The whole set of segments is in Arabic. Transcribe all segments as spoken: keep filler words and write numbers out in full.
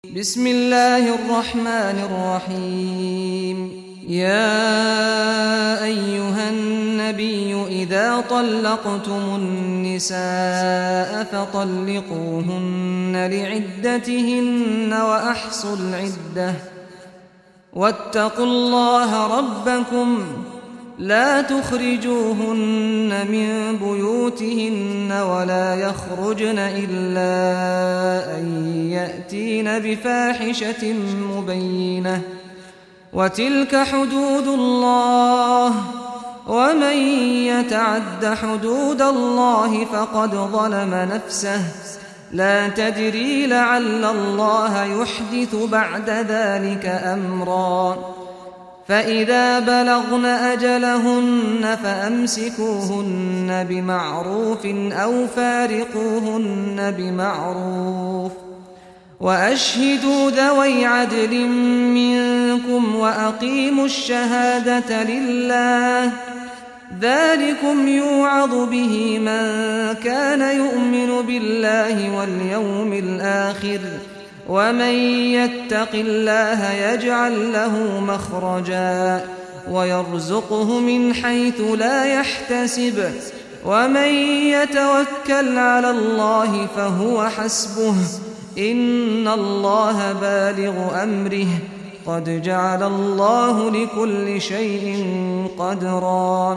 بسم الله الرحمن الرحيم. يا أيها النبي إذا طلقتم النساء فطلقوهن لعدتهن وأحصوا العدة واتقوا الله ربكم لا تخرجوهن من بيوتهن ولا يخرجن إلا أن يأتين بفاحشة مبينة وتلك حدود الله ومن يتعد حدود الله فقد ظلم نفسه لا تدري لعل الله يحدث بعد ذلك أمرا فإذا بلغن أجلهن فأمسكوهن بمعروف أو فارقوهن بمعروف وأشهدوا ذوي عدل منكم وأقيموا الشهادة لله ذلكم يوعظ به من كان يؤمن بالله واليوم الآخر ومن يتق الله يجعل له مخرجا ويرزقه من حيث لا يحتسب ومن يتوكل على الله فهو حسبه إن الله بالغ أمره قد جعل الله لكل شيء قدرا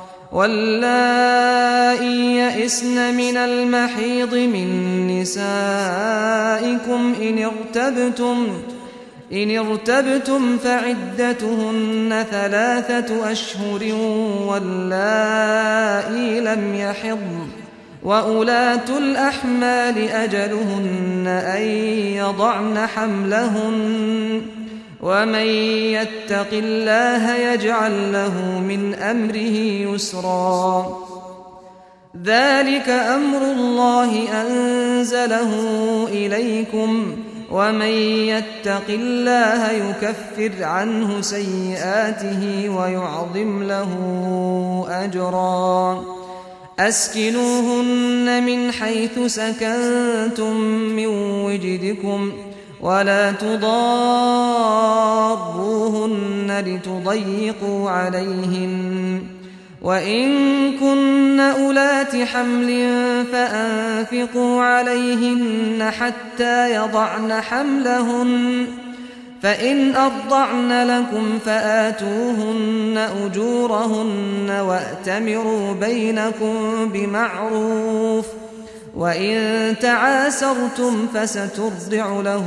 واللائي يئسن من المحيض من نسائكم إن ارتبتم إن ارتبتم فعدتهن ثلاثة أشهر واللائي لم يحضن وأولاة الأحمال أجلهن أن يضعن حملهن ومن يتق الله يجعل له من أمره يسرا ذلك أمر الله أنزله إليكم ومن يتق الله يكفر عنه سيئاته ويعظم له أجرا أسكنوهن من حيث سكنتم من وجدكم ولا تضاروهن لتضيقوا عليهن وإن كن أولات حمل فأنفقوا عليهن حتى يضعن حملهن فإن أرضعن لكم فآتوهن أجورهن وأتمروا بينكم بمعروف وإن تعاسرتم فسترضع له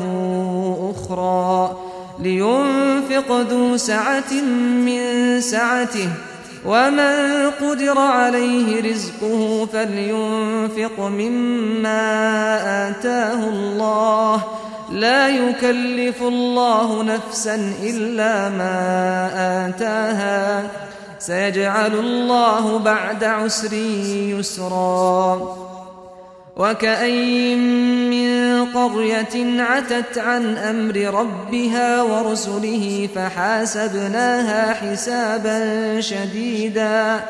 أخرى لينفق ذو سعة من سعته ومن قدر عليه رزقه فلينفق مما آتاه الله لا يكلف الله نفسا إلا ما آتاها سيجعل الله بعد عسر يسرا وكأين من قرية عتت عن أمر ربها ورسله فحاسبناها حسابا شديدا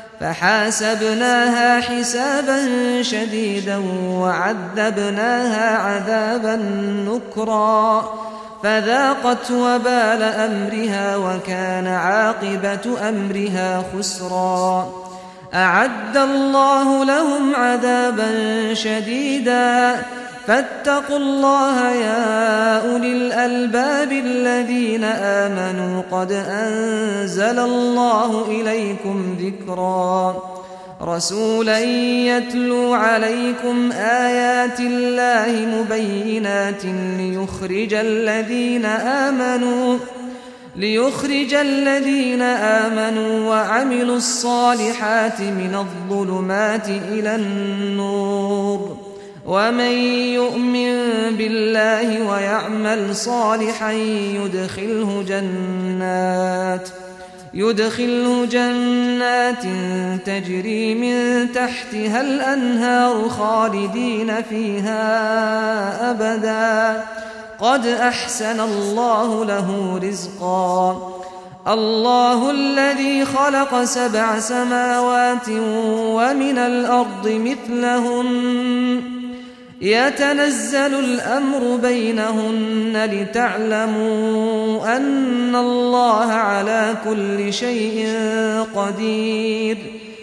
فحاسبناها حسابا شديدا وعذبناها عذابا نكرا فذاقت وبال أمرها وكان عاقبة أمرها خسرا أعد الله لهم عذابا شديدا فاتقوا الله يا أولي الألباب الذين آمنوا قد أنزل الله إليكم ذكرا رسولا يتلو عليكم آيات الله مبينات ليخرج الذين آمنوا ليخرج الذين آمنوا وعملوا الصالحات من الظلمات إلى النور ومن يؤمن بالله ويعمل صالحا يدخله جنات يدخله جنات تجري من تحتها الأنهار خالدين فيها أبدا قد أحسن الله له رزقا الله الذي خلق سبع سماوات ومن الأرض مثلهن يتنزل الأمر بينهن لتعلموا أن الله على كل شيء قدير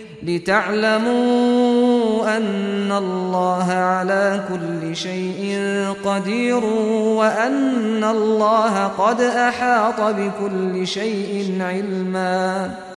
لتعلموا أن الله على كل شيء قدير وأن الله قد أحاط بكل شيء علما